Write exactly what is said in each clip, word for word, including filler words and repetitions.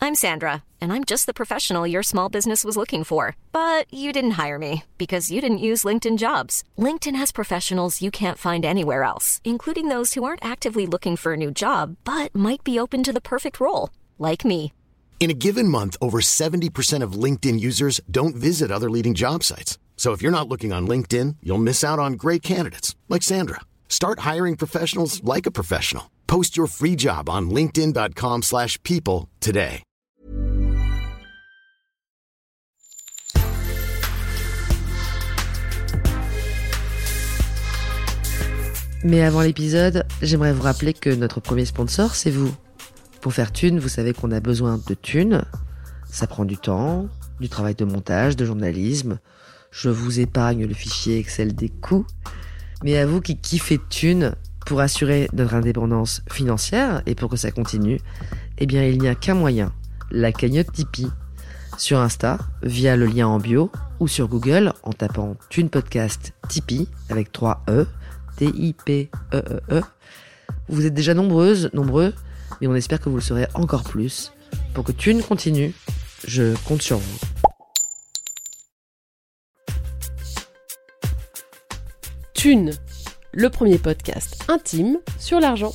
I'm Sandra, and I'm just the professional your small business was looking for. But you didn't hire me because you didn't use LinkedIn Jobs. LinkedIn has professionals you can't find anywhere else, including those who aren't actively looking for a new job, but might be open to the perfect role, like me. In a given month, over seventy percent of LinkedIn users don't visit other leading job sites. So if you're not looking on LinkedIn, you'll miss out on great candidates like Sandra. Start hiring professionals like a professional. Post your free job on linkedin.com slash people today. Mais avant l'épisode, j'aimerais vous rappeler que notre premier sponsor, c'est vous. Pour faire thune, vous savez qu'on a besoin de thunes. Ça prend du temps, du travail de montage, de journalisme. Je vous épargne le fichier Excel des coûts. Mais à vous qui kiffez thunes, pour assurer notre indépendance financière et pour que ça continue, eh bien il n'y a qu'un moyen, la cagnotte Tipeee. Sur Insta, via le lien en bio, ou sur Google en tapant Thune Podcast Tipeee avec trois E, T I P E E E. Vous êtes déjà nombreuses, nombreux, mais on espère que vous le serez encore plus. Pour que Thune continue, je compte sur vous. Thune, le premier podcast intime sur l'argent.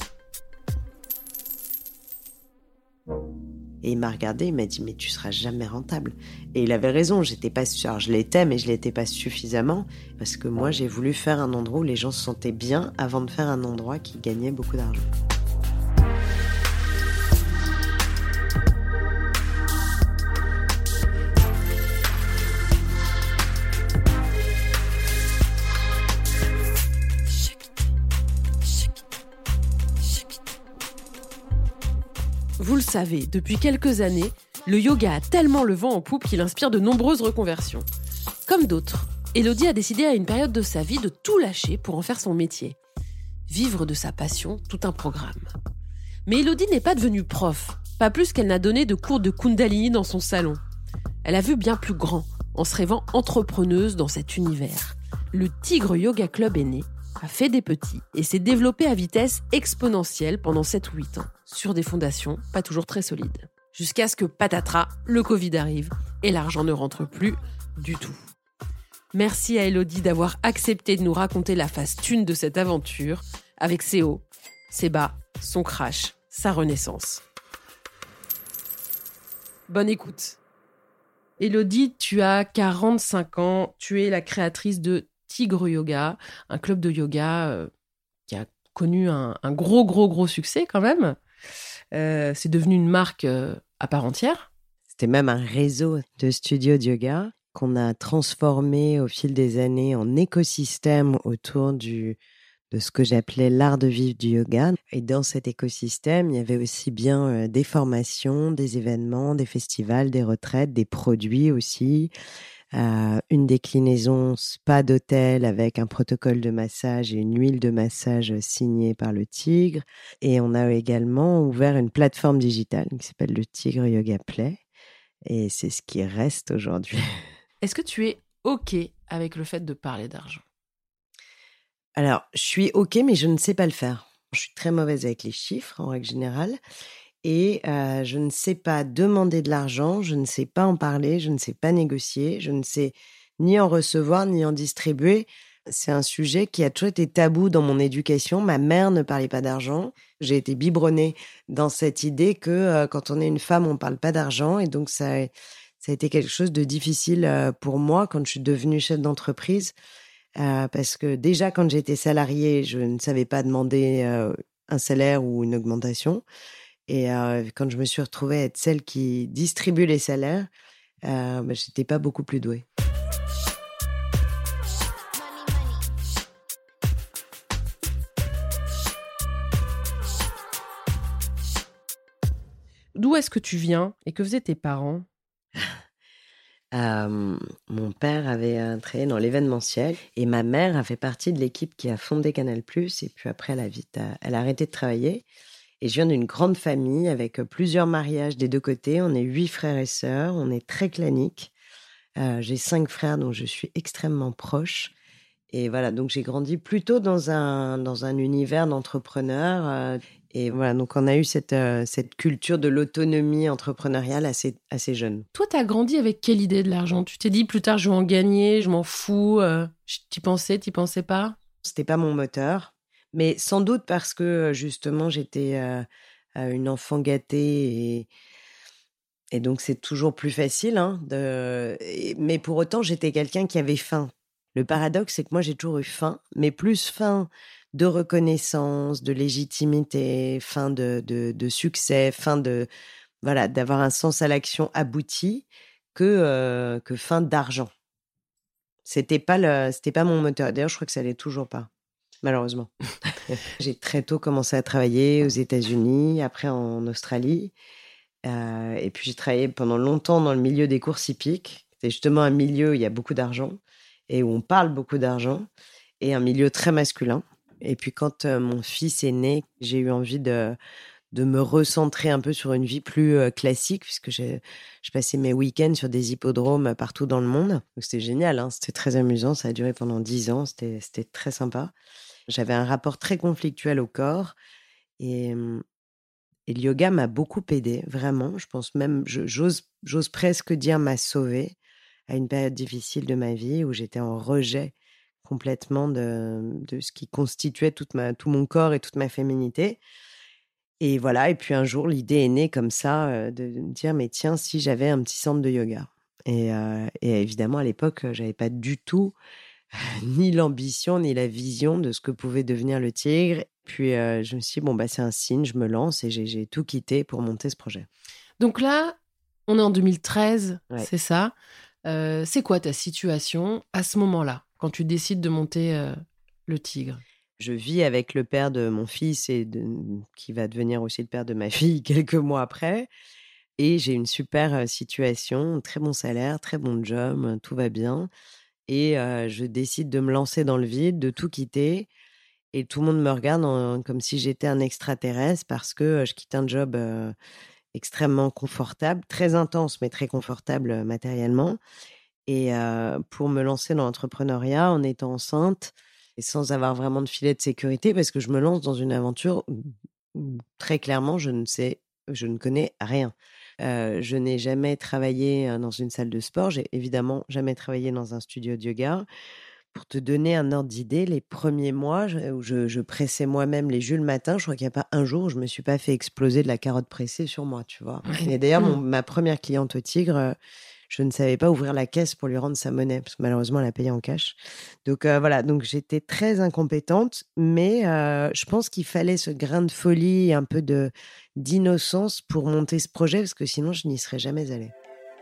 Et il m'a regardé, il m'a dit « mais tu seras jamais rentable ». Et il avait raison, j'étais pas sûre, je l'étais, mais je l'étais pas suffisamment, parce que moi j'ai voulu faire un endroit où les gens se sentaient bien avant de faire un endroit qui gagnait beaucoup d'argent. Vous le savez, depuis quelques années, le yoga a tellement le vent en poupe qu'il inspire de nombreuses reconversions. Comme d'autres, Élodie a décidé à une période de sa vie de tout lâcher pour en faire son métier. Vivre de sa passion, tout un programme. Mais Élodie n'est pas devenue prof, pas plus qu'elle n'a donné de cours de Kundalini dans son salon. Elle a vu bien plus grand, en se rêvant entrepreneuse dans cet univers. Le Tigre Yoga Club est né, a fait des petits et s'est développé à vitesse exponentielle pendant sept ou huit ans, sur des fondations pas toujours très solides. Jusqu'à ce que, patatras, le Covid arrive et l'argent ne rentre plus du tout. Merci à Élodie d'avoir accepté de nous raconter la phase thune de cette aventure, avec ses hauts, ses bas, son crash, sa renaissance. Bonne écoute. Élodie, tu as quarante-cinq ans, tu es la créatrice de Tigre Yoga, un club de yoga euh, qui a connu un, un gros, gros, gros succès quand même. Euh, c'est devenu une marque euh, à part entière. C'était même un réseau de studios de yoga qu'on a transformé au fil des années en écosystème autour du, de ce que j'appelais l'art de vivre du yoga. Et dans cet écosystème, il y avait aussi bien euh, des formations, des événements, des festivals, des retraites, des produits aussi. Euh, une déclinaison spa d'hôtel avec un protocole de massage et une huile de massage signée par le Tigre. Et on a également ouvert une plateforme digitale qui s'appelle le Tigre Yoga Play. Et c'est ce qui reste aujourd'hui. Est-ce que tu es OK avec le fait de parler d'argent ? Alors, je suis OK, mais je ne sais pas le faire. Je suis très mauvaise avec les chiffres, en règle générale. Et euh, je ne sais pas demander de l'argent, je ne sais pas en parler, je ne sais pas négocier, je ne sais ni en recevoir, ni en distribuer. C'est un sujet qui a toujours été tabou dans mon éducation. Ma mère ne parlait pas d'argent. J'ai été biberonnée dans cette idée que euh, quand on est une femme, on ne parle pas d'argent. Et donc, ça, ça a été quelque chose de difficile euh, pour moi quand je suis devenue chef d'entreprise. Euh, parce que déjà, quand j'étais salariée, je ne savais pas demander euh, un salaire ou une augmentation. Et euh, quand je me suis retrouvée à être celle qui distribue les salaires, euh, bah, j'étais pas beaucoup plus douée. D'où est-ce que tu viens et que faisaient tes parents ? Euh, mon père avait euh, travaillé dans l'événementiel et ma mère a fait partie de l'équipe qui a fondé Canal plus. Et puis après, elle a, vite, euh, elle a arrêté de travailler. Et je viens d'une grande famille avec plusieurs mariages des deux côtés. On est huit frères et sœurs. On est très clanique. Euh, j'ai cinq frères dont je suis extrêmement proche. Et voilà, donc j'ai grandi plutôt dans un, dans un univers d'entrepreneurs. Euh, et voilà, donc on a eu cette, euh, cette culture de l'autonomie entrepreneuriale assez, assez jeune. Toi, t'as grandi avec quelle idée de l'argent ? Tu t'es dit, plus tard, je vais en gagner, je m'en fous. Euh, t'y pensais, t'y pensais pas ? C'était pas mon moteur, mais sans doute parce que justement, j'étais euh, une enfant gâtée et... Et donc, c'est toujours plus facile. Hein, de... Mais pour autant, j'étais quelqu'un qui avait faim. Le paradoxe, c'est que moi, j'ai toujours eu faim, mais plus faim de reconnaissance, de légitimité, faim de, de, de succès, faim de, voilà, d'avoir un sens à l'action abouti que, euh, que faim d'argent. C'était pas, le, c'était pas mon moteur. D'ailleurs, je crois que ça l'est toujours pas, malheureusement. J'ai très tôt commencé à travailler aux États-Unis, après en Australie. Euh, et puis j'ai travaillé pendant longtemps dans le milieu des courses hippiques. C'est justement un milieu où il y a beaucoup d'argent et où on parle beaucoup d'argent et un milieu très masculin. Et puis quand euh, mon fils est né, j'ai eu envie de, de me recentrer un peu sur une vie plus euh, classique puisque j'ai, je passais mes week-ends sur des hippodromes partout dans le monde. Donc c'était génial, hein, c'était très amusant. Ça a duré pendant dix ans, c'était, c'était très sympa. J'avais un rapport très conflictuel au corps et... Et le yoga m'a beaucoup aidée, vraiment. Je pense même, je, j'ose, j'ose presque dire m'a sauvée à une période difficile de ma vie où j'étais en rejet complètement de, de ce qui constituait toute ma, tout mon corps et toute ma féminité. Et voilà, et puis un jour, l'idée est née comme ça euh, de, de me dire, mais tiens, si j'avais un petit centre de yoga. Et, euh, et évidemment, à l'époque, j'avais pas du tout ni l'ambition, ni la vision de ce que pouvait devenir le Tigre. Puis euh, je me suis dit, bon, bah, c'est un signe, je me lance et j'ai, j'ai tout quitté pour monter ce projet. Donc là, on est en deux mille treize, ouais. C'est ça. Euh, c'est quoi ta situation à ce moment-là, quand tu décides de monter euh, le Tigre ? Je vis avec le père de mon fils et de, qui va devenir aussi le père de ma fille quelques mois après. Et j'ai une super situation, très bon salaire, très bon job, tout va bien. Et euh, je décide de me lancer dans le vide, de tout quitter. Et tout le monde me regarde en, comme si j'étais un extraterrestre parce que euh, je quitte un job euh, extrêmement confortable, très intense, mais très confortable euh, matériellement. Et euh, pour me lancer dans l'entrepreneuriat en étant enceinte et sans avoir vraiment de filet de sécurité, parce que je me lance dans une aventure où, où très clairement, je ne sais, je ne connais rien. Euh, je n'ai jamais travaillé dans une salle de sport. J'ai évidemment jamais travaillé dans un studio de yoga. Pour te donner un ordre d'idée, les premiers mois où je, je pressais moi-même les jus le matin, je crois qu'il n'y a pas un jour où je ne me suis pas fait exploser de la carotte pressée sur moi, tu vois. Ouais. Et d'ailleurs, mon, ma première cliente au Tigre, je ne savais pas ouvrir la caisse pour lui rendre sa monnaie, parce que malheureusement, elle a payé en cash. Donc euh, voilà, donc j'étais très incompétente, mais euh, je pense qu'il fallait ce grain de folie, un peu de, d'innocence pour monter ce projet, parce que sinon, je n'y serais jamais allée.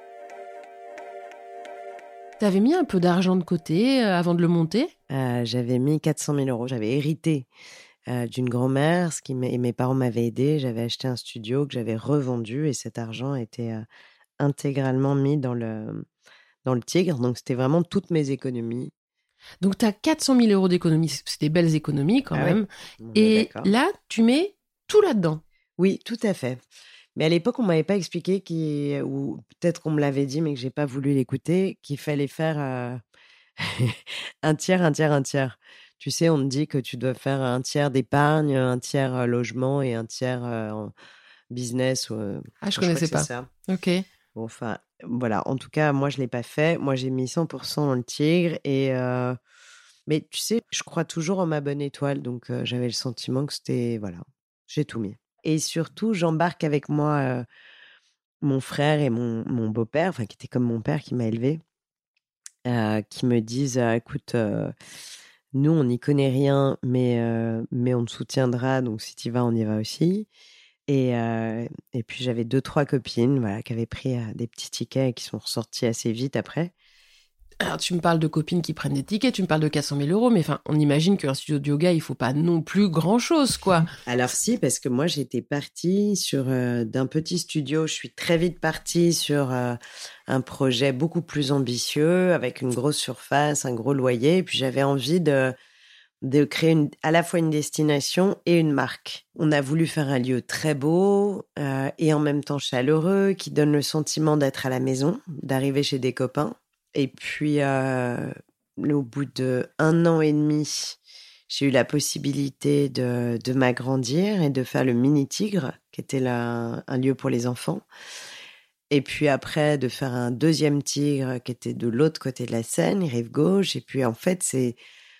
T'avais mis un peu d'argent de côté euh, avant de le monter ? euh, J'avais mis quatre cent mille euros. J'avais hérité euh, d'une grand-mère, ce qui et mes parents m'avaient aidé. J'avais acheté un studio que j'avais revendu et cet argent était euh, intégralement mis dans le, dans le Tigre. Donc, c'était vraiment toutes mes économies. Donc, tu as quatre cent mille euros d'économies. C'est des belles économies quand ah même. Oui. Et là, tu mets tout là-dedans. Oui, tout à fait. Mais à l'époque, on ne m'avait pas expliqué, qu'il, ou peut-être qu'on me l'avait dit, mais que je n'ai pas voulu l'écouter, qu'il fallait faire euh, un tiers, un tiers, un tiers. Tu sais, on me dit que tu dois faire un tiers d'épargne, un tiers euh, logement et un tiers euh, business. Euh, ah, je ne connaissais pas. C'est ça. Ok. Bon, enfin, voilà. En tout cas, moi, je ne l'ai pas fait. Moi, j'ai mis cent pour cent dans le Tigre. Et, euh... Mais tu sais, je crois toujours en ma bonne étoile. Donc, euh, j'avais le sentiment que c'était... Voilà, j'ai tout mis. Et surtout, j'embarque avec moi euh, mon frère et mon, mon beau-père, enfin, qui était comme mon père, qui m'a élevée, euh, qui me disent euh, « Écoute, euh, nous, on n'y connaît rien, mais, euh, mais on te soutiendra. Donc, si tu y vas, on y va aussi. » Et, euh, et puis, j'avais deux, trois copines voilà, qui avaient pris euh, des petits tickets et qui sont ressorties assez vite après. Alors, tu me parles de copines qui prennent des tickets, tu me parles de quatre cent mille euros, mais enfin, on imagine qu'un studio de yoga, il ne faut pas non plus grand-chose, quoi. Alors si, parce que moi, j'étais partie sur, euh, d'un petit studio. Je suis très vite partie sur euh, un projet beaucoup plus ambitieux, avec une grosse surface, un gros loyer. Et puis, j'avais envie de, de créer une, à la fois une destination et une marque. On a voulu faire un lieu très beau euh, et en même temps chaleureux, qui donne le sentiment d'être à la maison, d'arriver chez des copains. Et puis, euh, Au bout de un an et demi, j'ai eu la possibilité de, de m'agrandir et de faire le Mini Tigre, qui était là, un lieu pour les enfants. Et puis après, de faire un deuxième Tigre qui était de l'autre côté de la Seine, rive gauche. Et puis en fait, c'est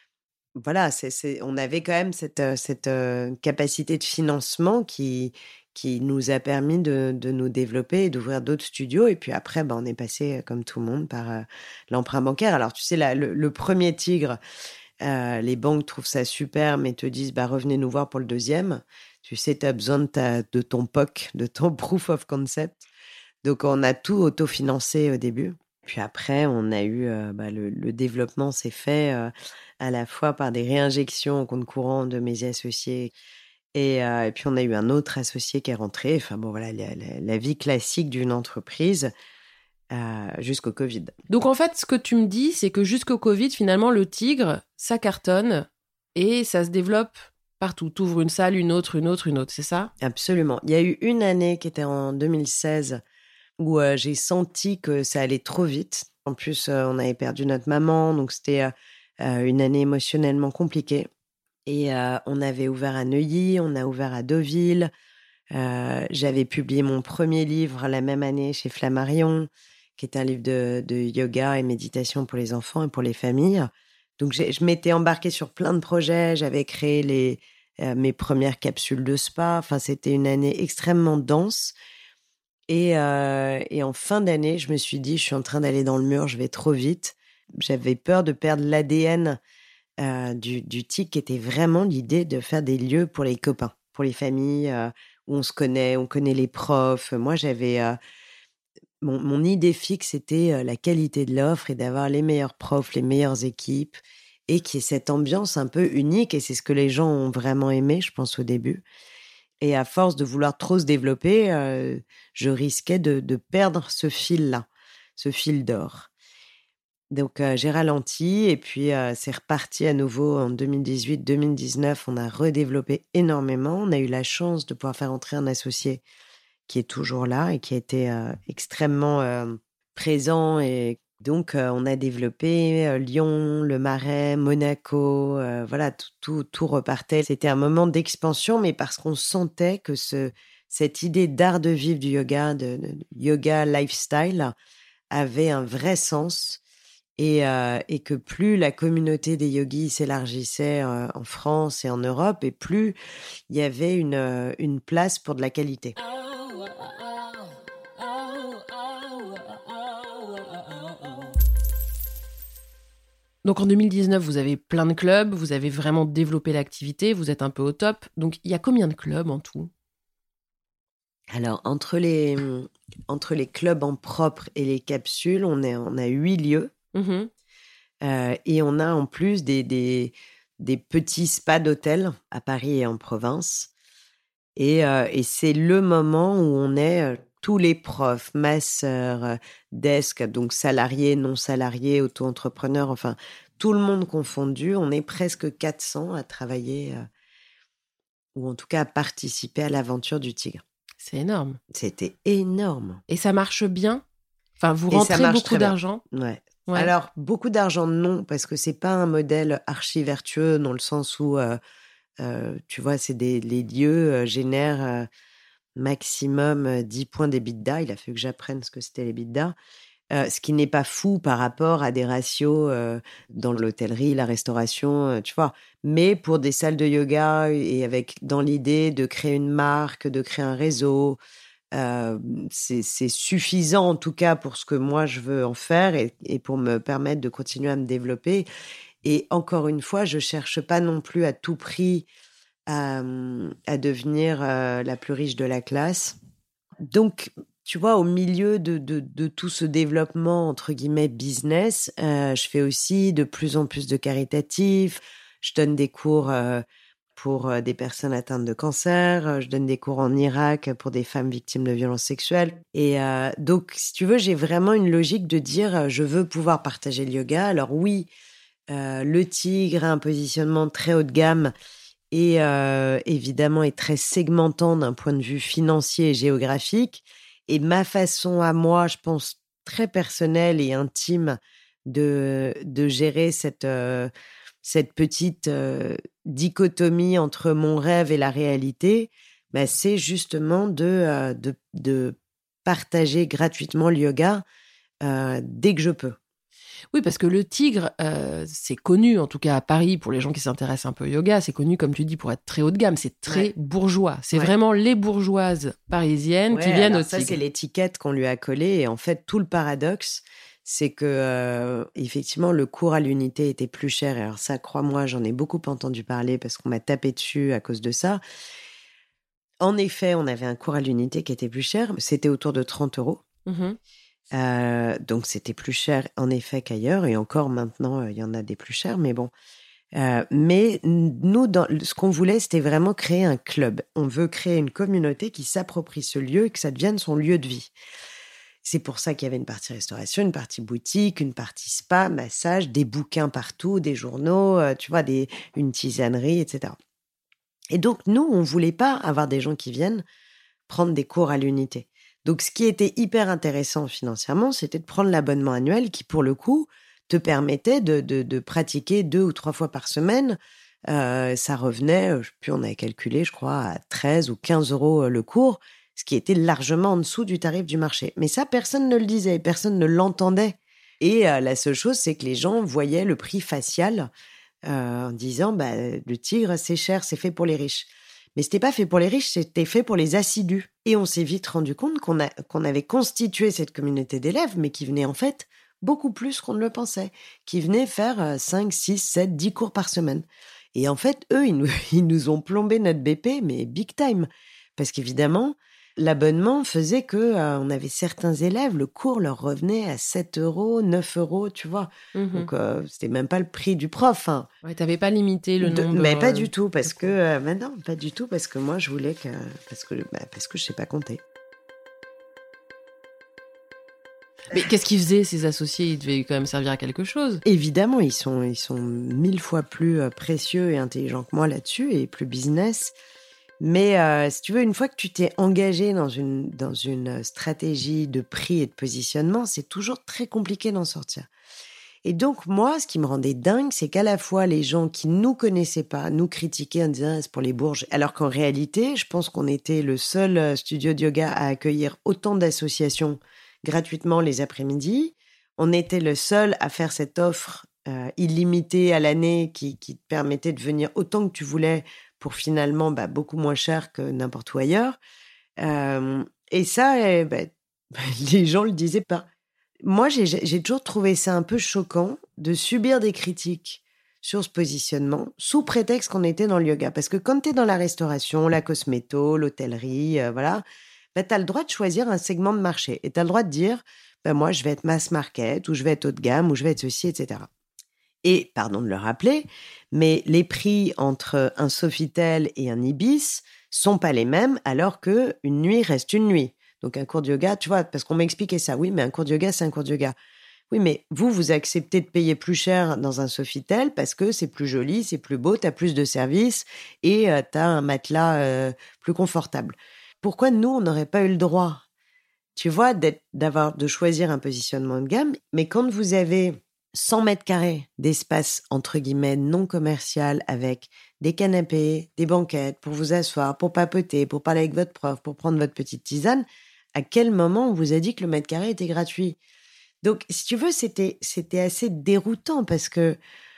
voilà, c'est, c'est, on avait quand même cette, cette euh, capacité de financement qui, qui nous a permis de, de nous développer et d'ouvrir d'autres studios. Et puis après, ben, on est passé, comme tout le monde, par euh, l'emprunt bancaire. Alors, tu sais, la, le, le premier Tigre, euh, les banques trouvent ça super, mais te disent, bah, revenez nous voir pour le deuxième. Tu sais, tu as besoin de, ta, de ton P O C, de ton Proof of Concept. Donc, on a tout autofinancé au début. Puis après, on a eu, euh, bah, le, le développement s'est fait euh, à la fois par des réinjections au compte courant de mes associés. Et, euh, et puis, on a eu un autre associé qui est rentré. Enfin, bon, voilà, la, la, la vie classique d'une entreprise euh, jusqu'au Covid. Donc, en fait, ce que tu me dis, c'est que jusqu'au Covid, finalement, le Tigre, ça cartonne et ça se développe partout. Tu ouvres une salle, une autre, une autre, une autre, c'est ça ? Absolument. Il y a eu une année qui était en deux mille seize où euh, j'ai senti que ça allait trop vite. En plus, euh, on avait perdu notre maman, donc c'était euh, une année émotionnellement compliquée. Et euh, on avait ouvert à Neuilly, on a ouvert à Deauville. Euh, j'avais publié mon premier livre la même année chez Flammarion, qui est un livre de, de yoga et méditation pour les enfants et pour les familles. Donc, j'ai, je m'étais embarquée sur plein de projets. J'avais créé les, euh, mes premières capsules de spa. Enfin, c'était une année extrêmement dense. Et, euh, et en fin d'année, je me suis dit, je suis en train d'aller dans le mur, je vais trop vite. J'avais peur de perdre l'A D N euh, du, du T I C, qui était vraiment l'idée de faire des lieux pour les copains, pour les familles, euh, où on se connaît, on connaît les profs. Moi, j'avais... Euh, mon, mon idée fixe, c'était euh, la qualité de l'offre et d'avoir les meilleurs profs, les meilleures équipes, et qu'il y ait cette ambiance un peu unique. Et c'est ce que les gens ont vraiment aimé, je pense, au début. Et à force de vouloir trop se développer, euh, je risquais de, de perdre ce fil-là, ce fil d'or. Donc, euh, j'ai ralenti et puis euh, c'est reparti à nouveau en deux mille dix-huit deux mille dix-neuf. On a redéveloppé énormément. On a eu la chance de pouvoir faire entrer un associé qui est toujours là et qui a été euh, extrêmement euh, présent. Et donc, euh, on a développé euh, Lyon, le Marais, Monaco, euh, voilà, tout, tout, tout repartait. C'était un moment d'expansion, mais parce qu'on sentait que ce, cette idée d'art de vivre du yoga, de, de yoga lifestyle, avait un vrai sens. Et, euh, et que plus la communauté des yogis s'élargissait euh, en France et en Europe, et plus il y avait une, euh, une place pour de la qualité. Donc en deux mille dix-neuf, vous avez plein de clubs, vous avez vraiment développé l'activité, vous êtes un peu au top. Donc il y a combien de clubs en tout ? Alors, entre les, entre les clubs en propre et les capsules, on, est, on a huit lieux. Mmh. Euh, et on a en plus des, des, des petits spas d'hôtels à Paris et en province. Et, euh, et c'est le moment où on est euh, tous les profs, masseurs, euh, desk, donc salariés, non salariés, auto-entrepreneurs, enfin, tout le monde confondu. On est presque quatre cents à travailler, euh, ou en tout cas à participer à l'aventure du Tigre. C'est énorme. C'était énorme. Et ça marche bien ? Enfin, vous rentrez beaucoup d'argent ? Ouais. Ouais. Alors, beaucoup d'argent, non, parce que c'est pas un modèle archi-vertueux dans le sens où, euh, euh, tu vois, c'est des, les lieux euh, génèrent euh, maximum dix points d'EBITDA. Il a fallu que j'apprenne ce que c'était l'EBITDA. Euh, ce qui n'est pas fou par rapport à des ratios euh, dans l'hôtellerie, la restauration, euh, tu vois. Mais pour des salles de yoga et avec dans l'idée de créer une marque, de créer un réseau... Euh, c'est, c'est suffisant en tout cas pour ce que moi je veux en faire et, et pour me permettre de continuer à me développer. Et encore une fois, je cherche pas non plus à tout prix à, à devenir euh, la plus riche de la classe. Donc, tu vois, au milieu de, de, de tout ce développement entre guillemets business, euh, je fais aussi de plus en plus de caritatifs. Je donne des cours euh, pour des personnes atteintes de cancer. Je donne des cours en Irak pour des femmes victimes de violences sexuelles. Et euh, donc, si tu veux, j'ai vraiment une logique de dire, je veux pouvoir partager le yoga. Alors oui, euh, le Tigre a un positionnement très haut de gamme et euh, évidemment est très segmentant d'un point de vue financier et géographique. Et ma façon à moi, je pense, très personnelle et intime de, de gérer cette, euh, cette petite euh, dichotomie entre mon rêve et la réalité, bah, c'est justement de, euh, de, de partager gratuitement le yoga euh, dès que je peux. Oui, parce que le Tigre, euh, c'est connu, en tout cas à Paris, pour les gens qui s'intéressent un peu au yoga, c'est connu, comme tu dis, pour être très haut de gamme. C'est très Ouais. bourgeois. C'est Ouais. vraiment les bourgeoises parisiennes Ouais, qui viennent alors au ça, Tigre. c'est l'étiquette qu'on lui a collée. Et en fait, tout le paradoxe, c'est que, euh, effectivement, le cours à l'unité était plus cher. Et alors ça, crois-moi, j'en ai beaucoup entendu parler parce qu'on m'a tapé dessus à cause de ça. En effet, on avait un cours à l'unité qui était plus cher. C'était autour de trente euros. Mhm. Euh, donc, c'était plus cher, en effet, qu'ailleurs. Et encore maintenant, il y en a des plus chers, mais bon. Euh, mais nous, dans, ce qu'on voulait, c'était vraiment créer un club. On veut créer une communauté qui s'approprie ce lieu et que ça devienne son lieu de vie. C'est pour ça qu'il y avait une partie restauration, une partie boutique, une partie spa, massage, des bouquins partout, des journaux, euh, tu vois, des, une tisanerie, et cetera. Et donc, nous, on voulait pas avoir des gens qui viennent prendre des cours à l'unité. Donc, ce qui était hyper intéressant financièrement, c'était de prendre l'abonnement annuel qui, pour le coup, te permettait de, de, de pratiquer deux ou trois fois par semaine. Euh, ça revenait, je sais plus, on avait calculé, je crois, à treize ou quinze euros le cours, ce qui était largement en dessous du tarif du marché. Mais ça, personne ne le disait, personne ne l'entendait. Et euh, la seule chose, c'est que les gens voyaient le prix facial euh, en disant bah, « le Tigre, c'est cher, c'est fait pour les riches ». Mais c'était pas fait pour les riches, c'était fait pour les assidus. Et on s'est vite rendu compte qu'on, a, qu'on avait constitué cette communauté d'élèves, mais qui venaient en fait beaucoup plus qu'on ne le pensait, qui venaient faire cinq, six, sept, dix cours par semaine. Et en fait, eux, ils nous, ils nous ont plombé notre B P, mais big time. Parce qu'évidemment, l'abonnement faisait que euh, on avait certains élèves, le cours leur revenait à sept euros, neuf euros, tu vois. Mhm. Donc, euh, c'était même pas le prix du prof. Hein. Ouais, t'avais pas limité le De- nombre. mais pas euh, du tout, parce de que... cours. Euh, mais non, pas du tout, parce que moi, je voulais que... Parce que, bah, parce que je sais pas compter. Mais qu'est-ce qu'ils faisaient, ces associés? Ils devaient quand même servir à quelque chose. Évidemment, ils sont, ils sont mille fois plus euh, précieux et intelligents que moi là-dessus, et plus business. Mais euh, si tu veux, une fois que tu t'es engagé dans une, dans une stratégie de prix et de positionnement, c'est toujours très compliqué d'en sortir. Et donc, moi, ce qui me rendait dingue, c'est qu'à la fois, les gens qui nous connaissaient pas, nous critiquaient en disant ah, « c'est pour les bourges », alors qu'en réalité, je pense qu'on était le seul studio de yoga à accueillir autant d'associations gratuitement les après-midi. On était le seul à faire cette offre euh, illimitée à l'année qui, qui te permettait de venir autant que tu voulais pour finalement bah, beaucoup moins cher que n'importe où ailleurs. Euh, et ça, eh, bah, les gens le disaient pas. Moi, j'ai, j'ai toujours trouvé ça un peu choquant de subir des critiques sur ce positionnement sous prétexte qu'on était dans le yoga. Parce que quand tu es dans la restauration, la cosméto, l'hôtellerie, euh, voilà, bah, tu as le droit de choisir un segment de marché. Et tu as le droit de dire, bah, moi, je vais être mass market, ou je vais être haut de gamme, ou je vais être ceci, et cetera. Et, pardon de le rappeler, mais les prix entre un Sofitel et un Ibis sont pas les mêmes, alors que une nuit reste une nuit. Donc, un cours de yoga, tu vois, parce qu'on m'a expliqué ça. Oui, mais un cours de yoga, c'est un cours de yoga. Oui, mais vous, vous acceptez de payer plus cher dans un Sofitel parce que c'est plus joli, c'est plus beau, t'as plus de services et euh, t'as un matelas euh, plus confortable. Pourquoi nous, on n'aurait pas eu le droit, tu vois, d'être, d'avoir, de choisir un positionnement de gamme? Mais quand vous avez cent mètres carrés d'espace, entre guillemets, non commercial, avec des canapés, des banquettes pour vous asseoir, pour papoter, pour parler avec votre prof, pour prendre votre petite tisane, à quel moment on vous a dit que le mètre carré était gratuit? Donc, si tu veux, c'était, c'était assez déroutant parce que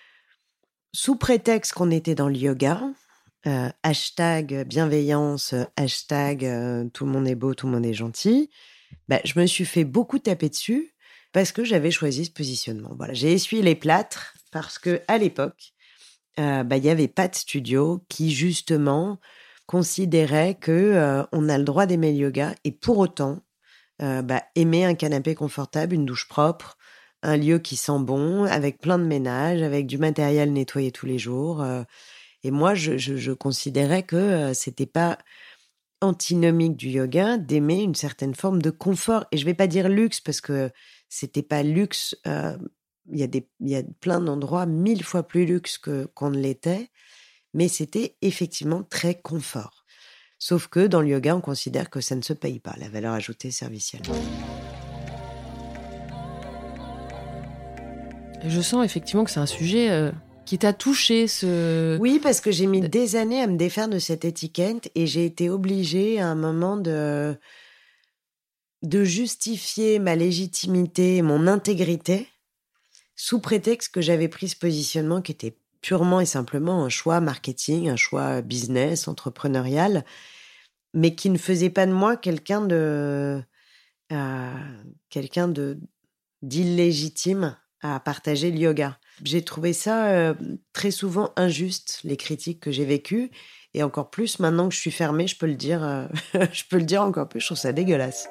sous prétexte qu'on était dans le yoga, euh, hashtag bienveillance, hashtag euh, tout le monde est beau, tout le monde est gentil, bah, je me suis fait beaucoup taper dessus parce que j'avais choisi ce positionnement. Voilà, j'ai essuyé les plâtres parce que à l'époque, euh, bah, il y avait pas de studio qui justement considérait que euh, on a le droit d'aimer le yoga et pour autant euh, bah, aimer un canapé confortable, une douche propre, un lieu qui sent bon, avec plein de ménage, avec du matériel nettoyé tous les jours. Euh, et moi, je, je, je considérais que euh, c'était pas antinomique du yoga d'aimer une certaine forme de confort. Et je vais pas dire luxe parce que c'était pas luxe. Euh, il y a des, il y a plein d'endroits mille fois plus luxe que qu'on ne l'était, mais c'était effectivement très confort. Sauf que dans le yoga, on considère que ça ne se paye pas, la valeur ajoutée servicielle. Je sens effectivement que c'est un sujet euh, qui t'a touché. Ce... Oui, parce que j'ai mis des années à me défaire de cette étiquette et j'ai été obligée à un moment de, de justifier ma légitimité et mon intégrité sous prétexte que j'avais pris ce positionnement qui était purement et simplement un choix marketing, un choix business, entrepreneurial, mais qui ne faisait pas de moi quelqu'un de euh, quelqu'un de d'illégitime à partager le yoga. J'ai trouvé ça euh, très souvent injuste, les critiques que j'ai vécues, et encore plus maintenant que je suis fermée, je peux le dire, euh, je peux le dire encore plus, je trouve ça dégueulasse.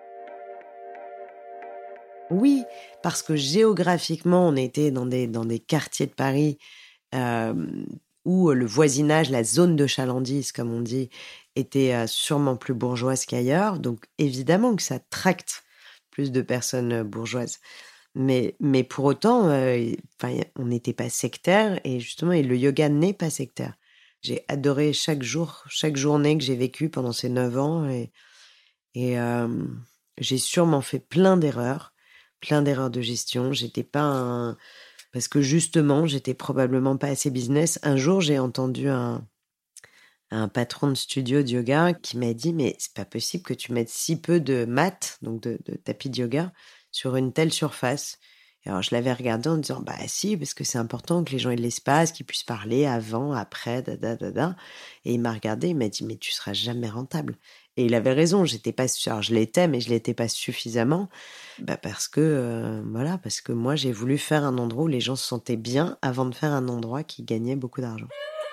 Oui, parce que géographiquement, on était dans des, dans des quartiers de Paris euh, où le voisinage, la zone de chalandise, comme on dit, était euh, sûrement plus bourgeoise qu'ailleurs. Donc, évidemment que ça tracte plus de personnes bourgeoises. Mais, mais pour autant, euh, on n'était pas sectaire. Et justement, et le yoga n'est pas sectaire. J'ai adoré chaque jour, chaque journée que j'ai vécue pendant ces neuf ans. Et, et euh, j'ai sûrement fait plein d'erreurs. plein d'erreurs de gestion. J'étais pas un... Parce que justement, j'étais probablement pas assez business. Un jour, j'ai entendu un, un patron de studio de yoga qui m'a dit « Mais c'est pas possible que tu mettes si peu de mat, donc de, de tapis de yoga, sur une telle surface. » Et alors, je l'avais regardé en disant « Bah si, parce que c'est important que les gens aient de l'espace, qu'ils puissent parler avant, après, da, da, da, da. » Et il m'a regardé, il m'a dit « Mais tu seras jamais rentable. » Et il avait raison, j'étais pas sûre. Alors, je l'étais, mais je l'étais pas suffisamment. Bah parce que euh, voilà, parce que moi j'ai voulu faire un endroit où les gens se sentaient bien avant de faire un endroit qui gagnait beaucoup d'argent.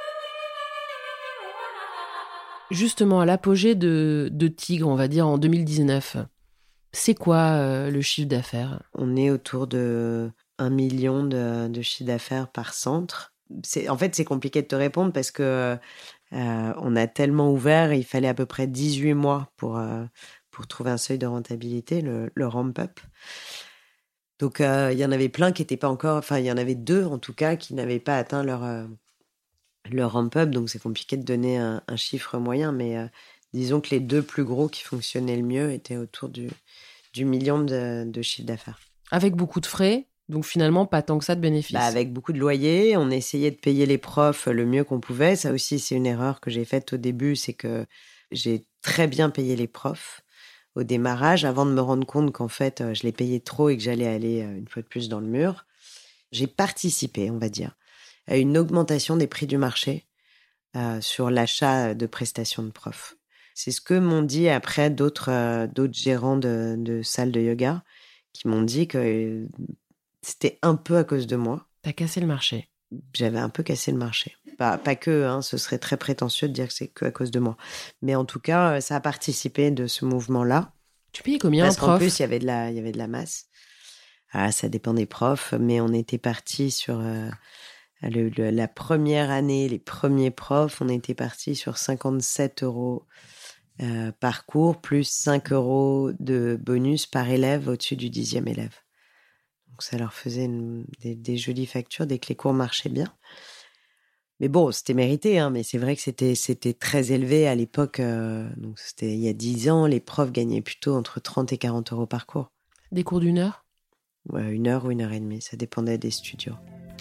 Justement, à l'apogée de, de Tigre, on va dire en deux mille dix-neuf, c'est quoi euh, le chiffre d'affaires ? On est autour de un million de, de chiffre d'affaires par centre. C'est, en fait, c'est compliqué de te répondre parce que Euh, on a tellement ouvert, il fallait à peu près dix-huit mois pour, euh, pour trouver un seuil de rentabilité, le, le ramp-up. Donc, euh, il y en avait plein qui n'étaient pas encore... Enfin, il y en avait deux, en tout cas, qui n'avaient pas atteint leur, euh, leur ramp-up. Donc, c'est compliqué de donner un, un chiffre moyen. Mais euh, disons que les deux plus gros qui fonctionnaient le mieux étaient autour du, du million de, de chiffre d'affaires. Avec beaucoup de frais ? Donc finalement, pas tant que ça de bénéfices. Bah avec beaucoup de loyers, on essayait de payer les profs le mieux qu'on pouvait. Ça aussi, c'est une erreur que j'ai faite au début, c'est que j'ai très bien payé les profs au démarrage, avant de me rendre compte qu'en fait, je les payais trop et que j'allais aller une fois de plus dans le mur. J'ai participé, on va dire, à une augmentation des prix du marché euh, sur l'achat de prestations de profs. C'est ce que m'ont dit après d'autres, euh, d'autres gérants de, de salles de yoga qui m'ont dit que... Euh, C'était un peu à cause de moi. T'as cassé le marché. J'avais un peu cassé le marché. Pas, pas que, hein, ce serait très prétentieux de dire que c'est que à cause de moi. Mais en tout cas, ça a participé de ce mouvement-là. Tu payais combien Parce un prof ? qu'en plus, il y avait de la, il y avait de la masse. Ah, ça dépend des profs, mais on était parti sur euh, le, le, la première année, les premiers profs, on était parti sur cinquante-sept euros euh, par cours, plus cinq euros de bonus par élève au-dessus du dixième élève. Donc, ça leur faisait une, des, des jolies factures dès que les cours marchaient bien. Mais bon, c'était mérité, hein, mais c'est vrai que c'était, c'était très élevé à l'époque. Euh, donc, c'était il y a dix ans, les profs gagnaient plutôt entre trente et quarante euros par cours. Des cours d'une heure ? Ouais, une heure ou une heure et demie, ça dépendait des studios.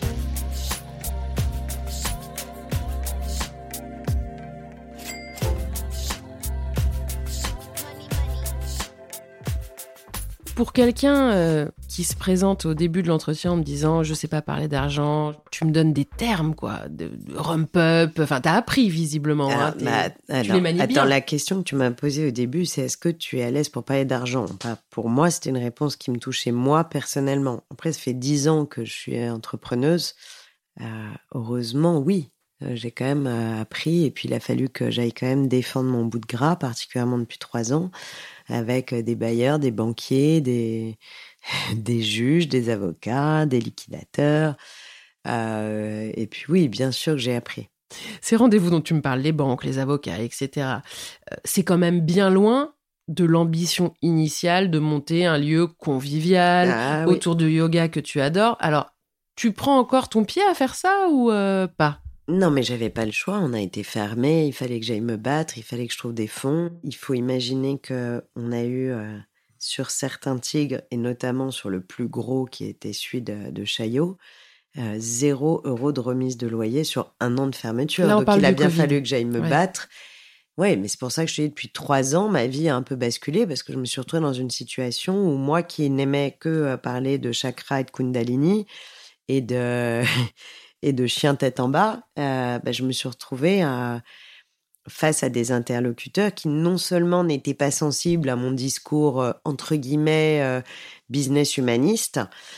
Pour quelqu'un euh, qui se présente au début de l'entretien en me disant « je sais pas parler d'argent », tu me donnes des termes, quoi, de, de rump-up, enfin, t'as appris visiblement, alors, hein, bah, tu alors, les manies attends, bien. La question que tu m'as posée au début, c'est est-ce que tu es à l'aise pour parler d'argent ? Pas pour moi, c'était une réponse qui me touchait moi personnellement. Après, ça fait dix ans que je suis entrepreneuse. Euh, heureusement, oui. Euh, j'ai quand même euh, appris et puis il a fallu que j'aille quand même défendre mon bout de gras, particulièrement depuis trois ans, avec des bailleurs, des banquiers, des, des juges, des avocats, des liquidateurs. Euh, et puis oui, bien sûr que j'ai appris. Ces rendez-vous dont tu me parles, les banques, les avocats, et cetera, euh, c'est quand même bien loin de l'ambition initiale de monter un lieu convivial Ah, oui. autour de yoga que tu adores. Alors, tu prends encore ton pied à faire ça ou euh, pas ? Non, mais j'avais pas le choix. On a été fermés. Il fallait que j'aille me battre. Il fallait que je trouve des fonds. Il faut imaginer que on a eu euh, sur certains tigres, et notamment sur le plus gros qui était celui de, de Chaillot, euh, zéro euro de remise de loyer sur un an de fermeture. Là, on Donc parle il a du bien Covid. fallu que j'aille me Ouais. battre. Oui, mais c'est pour ça que je te dis, depuis trois ans, ma vie a un peu basculé parce que je me suis retrouvée dans une situation où moi qui n'aimais que euh, parler de chakra et de kundalini et de, et de chien tête en bas, euh, bah, je me suis retrouvée euh, face à des interlocuteurs qui non seulement n'étaient pas sensibles à mon discours euh, entre guillemets euh, business humaniste,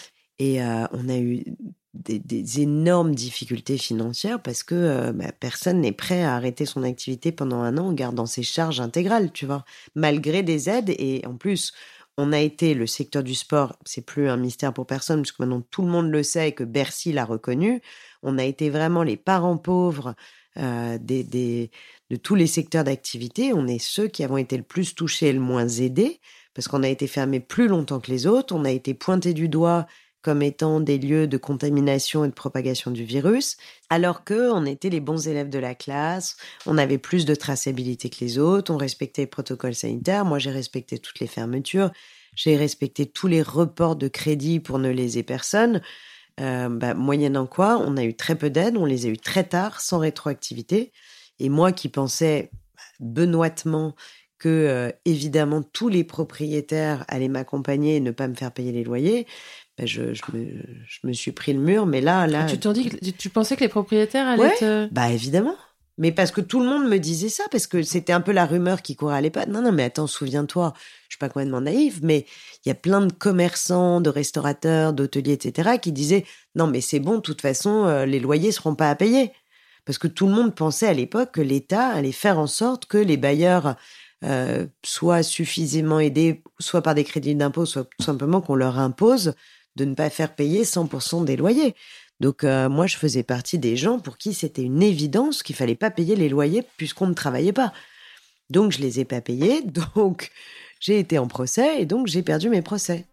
et euh, on a eu des, des énormes difficultés financières parce que euh, bah, personne n'est prêt à arrêter son activité pendant un an en gardant ses charges intégrales, tu vois, malgré des aides. Et en plus, on a été, le secteur du sport, c'est plus un mystère pour personne, parce que maintenant tout le monde le sait et que Bercy l'a reconnu, on a été vraiment les parents pauvres euh, des, des, de tous les secteurs d'activité. On est ceux qui avons été le plus touchés et le moins aidés, parce qu'on a été fermés plus longtemps que les autres, on a été pointés du doigt comme étant des lieux de contamination et de propagation du virus, alors qu'on était les bons élèves de la classe, on avait plus de traçabilité que les autres, on respectait les protocoles sanitaires. Moi, j'ai respecté toutes les fermetures, j'ai respecté tous les reports de crédit pour ne léser personne, euh, bah, moyennant quoi, on a eu très peu d'aides, on les a eu très tard, sans rétroactivité. Et moi qui pensais benoîtement que, euh, évidemment, tous les propriétaires allaient m'accompagner et ne pas me faire payer les loyers, ben je, je, me, je me suis pris le mur, mais là... là Ah, tu t'en dis que tu pensais que les propriétaires allaient ouais, te... bah évidemment. Mais parce que tout le monde me disait ça, parce que c'était un peu la rumeur qui courait à l'époque. Non, non, mais attends, souviens-toi, je suis pas complètement naïve, mais il y a plein de commerçants, de restaurateurs, d'hôteliers, et cetera, qui disaient « Non, mais c'est bon, de toute façon, euh, les loyers seront pas à payer. » Parce que tout le monde pensait à l'époque que l'État allait faire en sorte que les bailleurs euh, soient suffisamment aidés, soit par des crédits d'impôt, soit tout simplement qu'on leur impose de ne pas faire payer cent pour cent des loyers. Donc euh, moi, je faisais partie des gens pour qui c'était une évidence qu'il fallait pas payer les loyers puisqu'on ne travaillait pas. Donc je les ai pas payés, donc j'ai été en procès et donc j'ai perdu mes procès.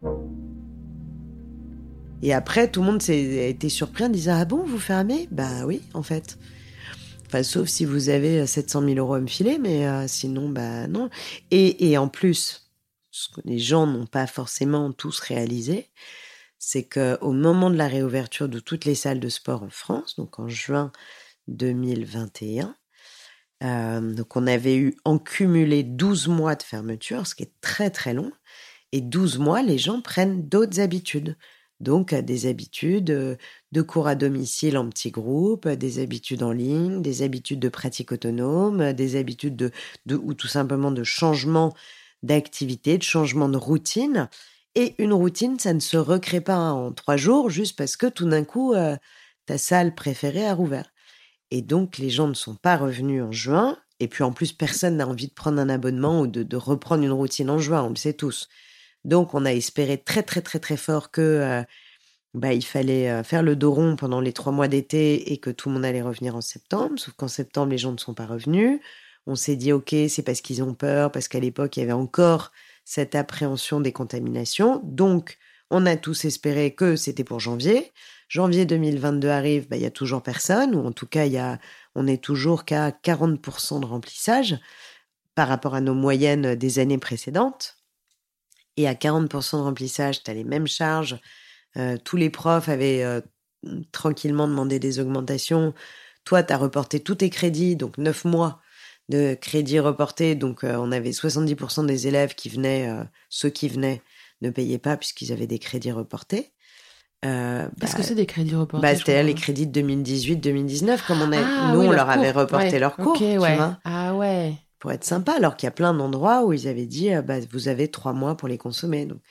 Et après, tout le monde s'est été surpris en disant « Ah bon, vous fermez ?» Bah oui, en fait. Enfin, sauf si vous avez sept cent mille euros à me filer, mais euh, sinon, bah non. Et, et en plus, ce que les gens n'ont pas forcément tous réalisé, c'est qu'au moment de la réouverture de toutes les salles de sport en France, donc en juin deux mille vingt et un, euh, donc on avait eu en cumulé douze mois de fermeture, ce qui est très très long, et douze mois, les gens prennent d'autres habitudes. Donc des habitudes de cours à domicile en petits groupes, des habitudes en ligne, des habitudes de pratique autonome, des habitudes de, de ou tout simplement de changement d'activité, de changement de routine. Et une routine, ça ne se recrée pas en trois jours, juste parce que tout d'un coup, euh, ta salle préférée a rouvert. Et donc, les gens ne sont pas revenus en juin. Et puis, en plus, personne n'a envie de prendre un abonnement ou de, de reprendre une routine en juin, on le sait tous. Donc, on a espéré très, très, très, très fort que euh, bah, il fallait euh, faire le dos rond pendant les trois mois d'été et que tout le monde allait revenir en septembre. Sauf qu'en septembre, les gens ne sont pas revenus. On s'est dit, OK, c'est parce qu'ils ont peur, parce qu'à l'époque, il y avait encore cette appréhension des contaminations. Donc, on a tous espéré que c'était pour janvier. Janvier deux mille vingt-deux arrive, bah, il y a toujours personne, ou en tout cas, il y a, on est toujours qu'à quarante pour cent de remplissage par rapport à nos moyennes des années précédentes. Et à quarante pour cent de remplissage, tu as les mêmes charges. Euh, tous les profs avaient euh, tranquillement demandé des augmentations. Toi, tu as reporté tous tes crédits, donc neuf mois de crédits reportés. Donc, euh, on avait soixante-dix pour cent des élèves qui venaient, euh, ceux qui venaient, ne payaient pas puisqu'ils avaient des crédits reportés. Euh, Qu'est-ce bah, que c'est des crédits reportés? bah, c'était les crédits de deux mille dix-huit deux mille dix-neuf, comme on a, Ah, nous, oui, on leur leur avait cours. reporté Ouais. leur cours, Ok, tu ouais. vois, Ah ouais. pour être sympa, alors qu'il y a plein d'endroits où ils avaient dit, euh, bah, vous avez trois mois pour les consommer. Donc,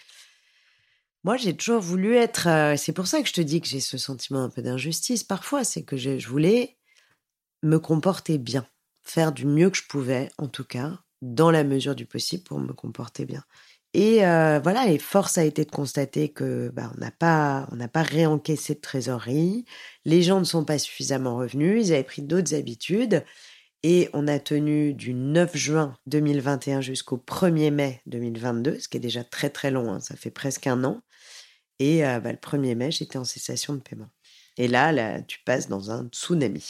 moi, j'ai toujours voulu être... euh, c'est pour ça que je te dis que j'ai ce sentiment un peu d'injustice parfois, c'est que je, je voulais me comporter bien, faire du mieux que je pouvais, en tout cas, dans la mesure du possible pour me comporter bien. Et euh, voilà, et force a été de constater que bah, on n'a pas, on n'a pas réencaissé de trésorerie, les gens ne sont pas suffisamment revenus, ils avaient pris d'autres habitudes, et on a tenu du neuf juin deux mille vingt et un jusqu'au premier mai deux mille vingt-deux, ce qui est déjà très très long, hein, ça fait presque un an. Et euh, bah, le premier mai, j'étais en cessation de paiement. Et là, là, tu passes dans un tsunami.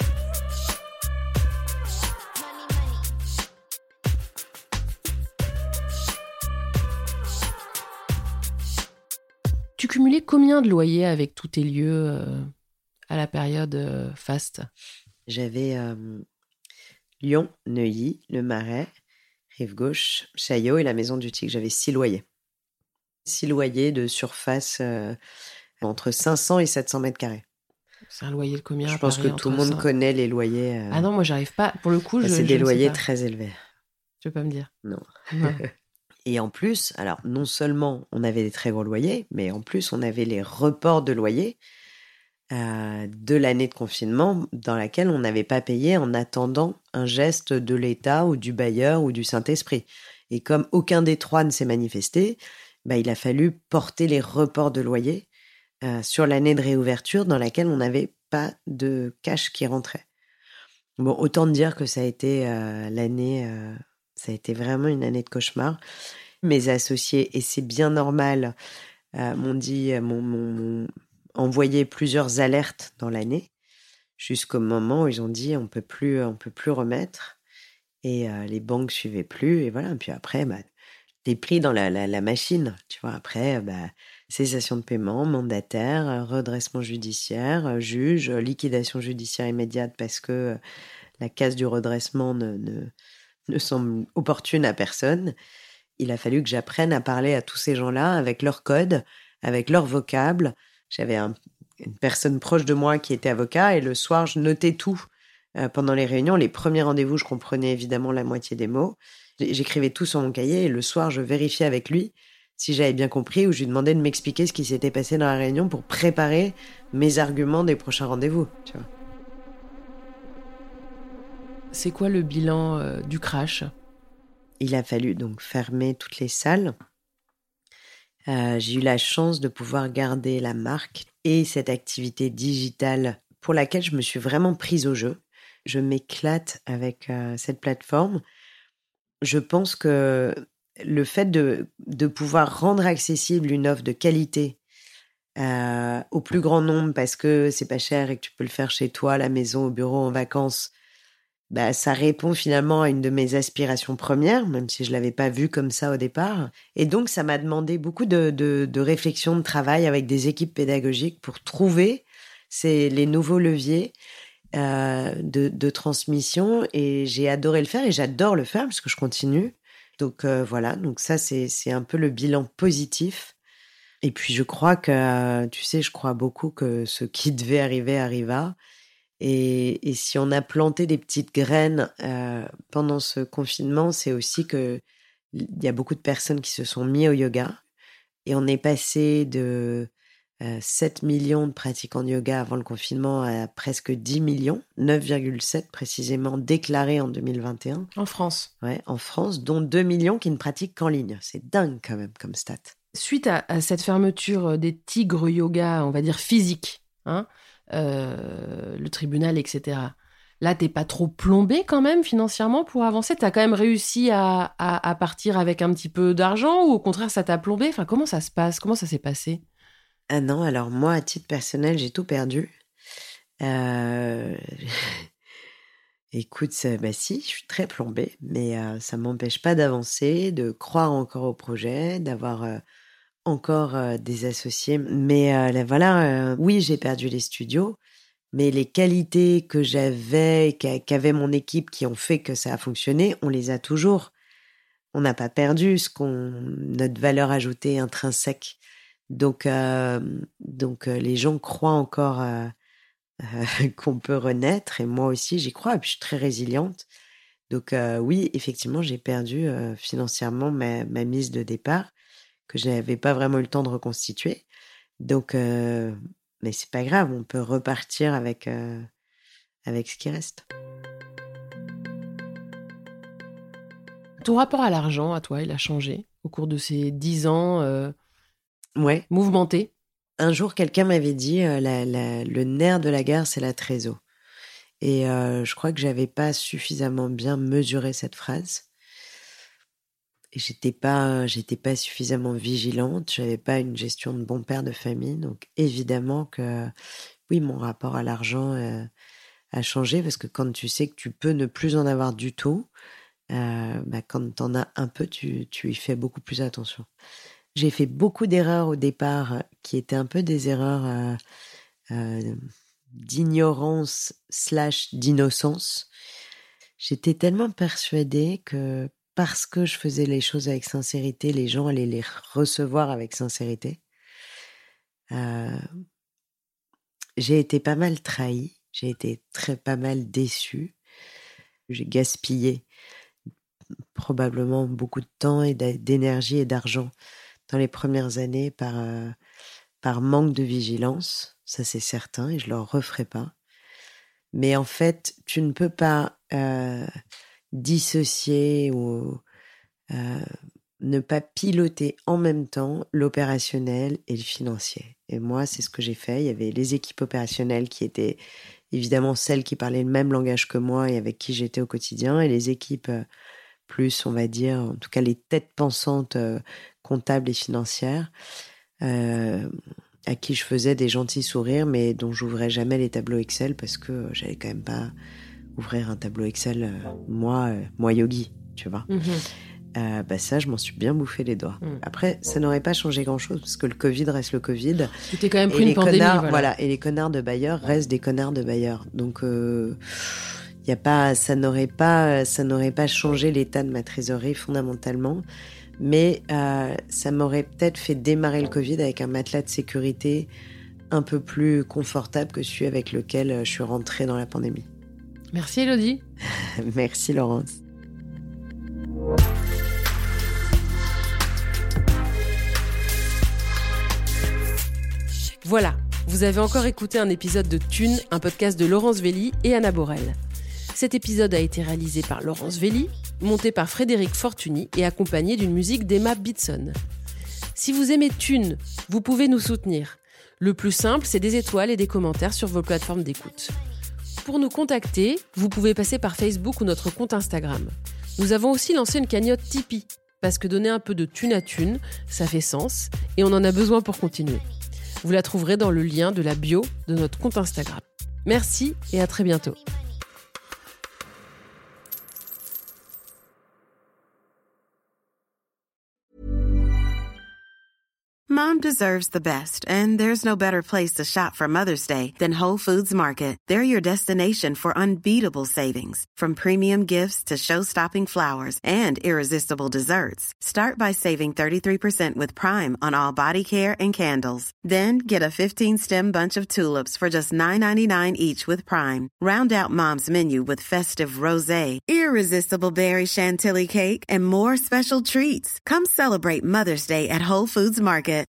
Tu cumulais combien de loyers avec tous tes lieux euh, à la période euh, faste ? J'avais euh, Lyon, Neuilly, Le Marais, Rive-Gauche, Chaillot et la Maison du Tic. J'avais six loyers. Six loyers de surface euh, entre cinq cents et sept cents mètres carrés. C'est un loyer de combien Je à pense Paris, que tout le entre monde ça connaît les loyers. euh, Ah non, moi, j'arrive pas. Pour le coup, bah, je c'est je des ne sais loyers pas. très élevés. Tu peux pas me dire. Non. Ouais. Et en plus, alors non seulement on avait des très gros loyers, mais en plus on avait les reports de loyers euh, de l'année de confinement dans laquelle on n'avait pas payé en attendant un geste de l'État ou du bailleur ou du Saint-Esprit. Et comme aucun des trois ne s'est manifesté, bah, il a fallu porter les reports de loyers euh, sur l'année de réouverture dans laquelle on n'avait pas de cash qui rentrait. Bon, autant dire que ça a été euh, l'année... Euh, Ça a été vraiment une année de cauchemar. Mes associés, et c'est bien normal, euh, m'ont dit, m'ont, m'ont, m'ont envoyé plusieurs alertes dans l'année, jusqu'au moment où ils ont dit on peut plus, on peut plus remettre, et euh, les banques suivaient plus, et voilà. Puis après, bah, t'es pris dans la, la, la machine, tu vois. Après, bah, cessation de paiement, mandataire, redressement judiciaire, juge, liquidation judiciaire immédiate parce que la case du redressement ne, ne ne semble opportune à personne. Il a fallu que j'apprenne à parler à tous ces gens-là avec leur code, avec leur vocable. J'avais un, une personne proche de moi qui était avocat et le soir, je notais tout euh, pendant les réunions. Les premiers rendez-vous, je comprenais évidemment la moitié des mots. J'écrivais tout sur mon cahier et le soir, je vérifiais avec lui si j'avais bien compris ou je lui demandais de m'expliquer ce qui s'était passé dans la réunion pour préparer mes arguments des prochains rendez-vous, tu vois. C'est quoi le bilan euh, du crash ? Il a fallu donc fermer toutes les salles. Euh, j'ai eu la chance de pouvoir garder la marque et cette activité digitale pour laquelle je me suis vraiment prise au jeu. Je m'éclate avec euh, cette plateforme. Je pense que le fait de, de pouvoir rendre accessible une offre de qualité euh, au plus grand nombre parce que c'est pas cher et que tu peux le faire chez toi, à la maison, au bureau, en vacances, bah, ça répond finalement à une de mes aspirations premières, même si je l'avais pas vu comme ça au départ. Et donc, ça m'a demandé beaucoup de, de, de réflexion, de travail avec des équipes pédagogiques pour trouver ces, les nouveaux leviers euh, de, de transmission. Et j'ai adoré le faire et j'adore le faire parce que je continue. Donc euh, voilà, donc ça, c'est, c'est un peu le bilan positif. Et puis, je crois que, tu sais, je crois beaucoup que ce qui devait arriver arriva. Et, et si on a planté des petites graines euh, pendant ce confinement, c'est aussi que il y a beaucoup de personnes qui se sont mis au yoga. Et on est passé de euh, sept millions de pratiquants de yoga avant le confinement à presque dix millions, neuf virgule sept précisément déclarés en deux mille vingt et un. En France. Ouais, en France, dont deux millions qui ne pratiquent qu'en ligne. C'est dingue quand même comme stat. Suite à, à cette fermeture des tigres yoga, on va dire physiques, hein, Euh, le tribunal, et cetera. Là, t'es pas trop plombé quand même financièrement pour avancer ? T'as quand même réussi à, à, à partir avec un petit peu d'argent ou au contraire ça t'a plombé ? Enfin, comment ça se passe ? Comment ça s'est passé ? Ah non, alors moi, à titre personnel, j'ai tout perdu. Euh... Écoute, ça, bah si, je suis très plombée, mais euh, ça m'empêche pas d'avancer, de croire encore au projet, d'avoir... Euh... encore euh, des associés. Mais euh, là, voilà, euh, oui, j'ai perdu les studios, mais les qualités que j'avais, qu'a, qu'avait mon équipe qui ont fait que ça a fonctionné, on les a toujours. On n'a pas perdu ce qu'on, notre valeur ajoutée intrinsèque. Donc, euh, donc euh, les gens croient encore euh, euh, qu'on peut renaître, et moi aussi, j'y crois, et puis je suis très résiliente. Donc euh, oui, effectivement, j'ai perdu euh, financièrement ma, ma mise de départ, que je n'avais pas vraiment eu le temps de reconstituer. Donc, euh, mais c'est pas grave, on peut repartir avec, euh, avec ce qui reste. Ton rapport à l'argent, à toi, il a changé au cours de ces dix ans euh, ouais. mouvementés ? Un jour, quelqu'un m'avait dit euh, la, la, le nerf de la guerre, c'est la trésor. Et euh, je crois que j'avais pas suffisamment bien mesuré cette phrase. Et j'étais pas, j'étais pas suffisamment vigilante, j'avais pas une gestion de bon père de famille, donc évidemment que oui, mon rapport à l'argent euh, a changé, parce que quand tu sais que tu peux ne plus en avoir du tout, euh, bah quand t'en as un peu, tu, tu y fais beaucoup plus attention. J'ai fait beaucoup d'erreurs au départ, qui étaient un peu des erreurs euh, euh, d'ignorance slash d'innocence. J'étais tellement persuadée que parce que je faisais les choses avec sincérité, les gens allaient les recevoir avec sincérité. Euh, j'ai été pas mal trahie, j'ai été très pas mal déçue. J'ai gaspillé probablement beaucoup de temps et d'énergie et d'argent dans les premières années par, euh, par manque de vigilance, ça c'est certain, et je ne le referai pas. Mais en fait, tu ne peux pas euh, dissocier ou euh, ne pas piloter en même temps l'opérationnel et le financier. Et moi, c'est ce que j'ai fait. Il y avait les équipes opérationnelles qui étaient évidemment celles qui parlaient le même langage que moi et avec qui j'étais au quotidien, et les équipes euh, plus, on va dire, en tout cas les têtes pensantes euh, comptables et financières, euh, à qui je faisais des gentils sourires, mais dont j'ouvrais jamais les tableaux Excel parce que j'allais quand même pas ouvrir un tableau Excel, euh, moi, euh, moi yogi, tu vois. Mmh. Euh, bah ça, je m'en suis bien bouffé les doigts. Mmh. Après, ça n'aurait pas changé grand-chose parce que le Covid reste le Covid. Tu t'es quand même pris et une pandémie, connards, voilà. voilà. Et les connards de bailleurs restent des connards de bailleurs. Donc, euh, y a pas, ça n'aurait pas, ça n'aurait pas changé l'état de ma trésorerie fondamentalement. Mais euh, ça m'aurait peut-être fait démarrer le Covid avec un matelas de sécurité un peu plus confortable que celui avec lequel je suis rentrée dans la pandémie. Merci Élodie. Merci Laurence. Voilà, vous avez encore écouté un épisode de Thune, un podcast de Laurence Velli et Anna Borel. Cet épisode a été réalisé par Laurence Velli, monté par Frédéric Fortuny et accompagné d'une musique d'Emma Bitson. Si vous aimez Thune, vous pouvez nous soutenir. Le plus simple, c'est des étoiles et des commentaires sur vos plateformes d'écoute. Pour nous contacter, vous pouvez passer par Facebook ou notre compte Instagram. Nous avons aussi lancé une cagnotte Tipeee, parce que donner un peu de thune à thune, ça fait sens, et on en a besoin pour continuer. Vous la trouverez dans le lien de la bio de notre compte Instagram. Merci et à très bientôt. Mom deserves the best, and there's no better place to shop for Mother's Day than Whole Foods Market. They're your destination for unbeatable savings, from premium gifts to show-stopping flowers and irresistible desserts. Start by saving thirty-three percent with Prime on all body care and candles. Then get a fifteen-stem bunch of tulips for just nine ninety-nine each with Prime. Round out Mom's menu with festive rosé, irresistible berry chantilly cake, and more special treats. Come celebrate Mother's Day at Whole Foods Market.